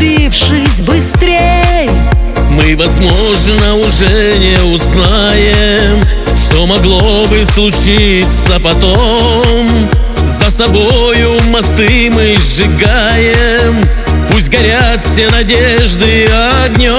разбившись быстрей, мы, возможно, уже не узнаем, что могло бы случиться потом. За собою мосты мы сжигаем, пусть горят все надежды огнем.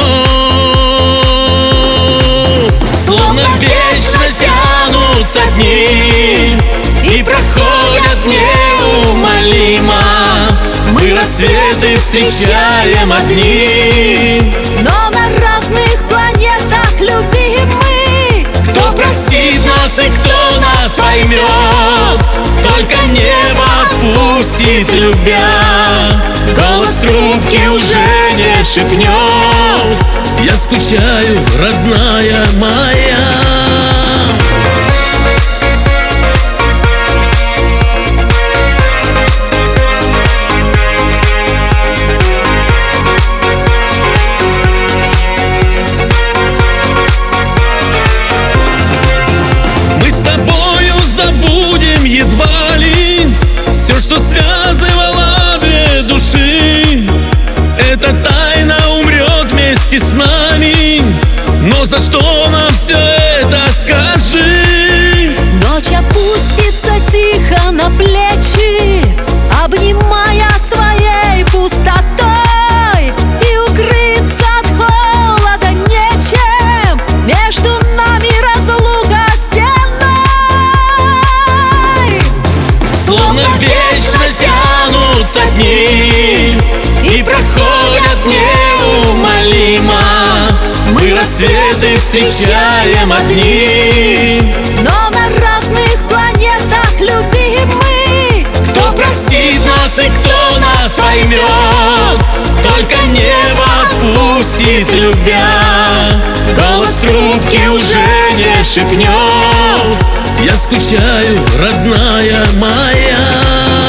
Словно в вечность тянутся дни и проходят неумолимо. Мы рассветы встречаем одни, но на разных планетах любимы. Кто простит нас и кто нас поймет, только небо отпустит, любя. Голос трубки уже не шепнет: я скучаю, родная моя. Забудем едва ли все, что связывало две души. Эта тайна умрет вместе с нами, но за что нам все это, скажи? Ночь опустится тихо на плечи, обнимая своей пустотой, и укрыться от холода нечем, между нами разлука стеной. Словно в вечность тянутся дни и проходят неумолимо. Мы рассветы встречаем одни, но на разных планетах любимы. Кто простит нас и кто нас поймет, только небо отпустит, любя. Голос трубки уже не шепнет: я скучаю, родная моя.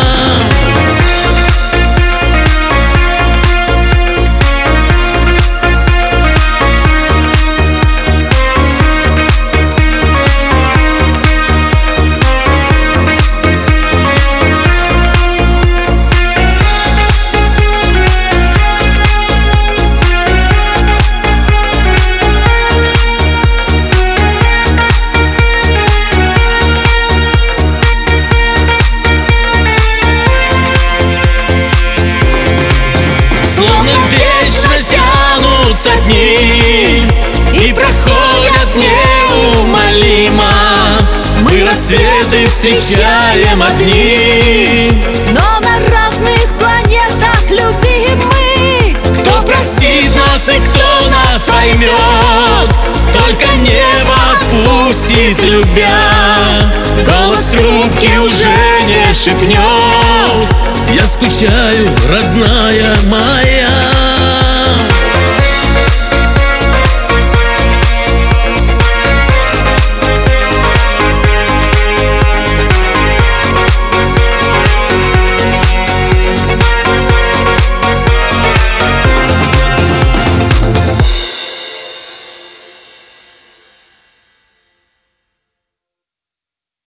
Словно в вечность тянутся дни и проходят неумолимо. Мы рассветы встречаем одни, но на разных планетах любимы. Кто простит нас и кто нас поймет, только небо отпустит, любя. Голос трубки уже не шепнет: я скучаю, родная моя.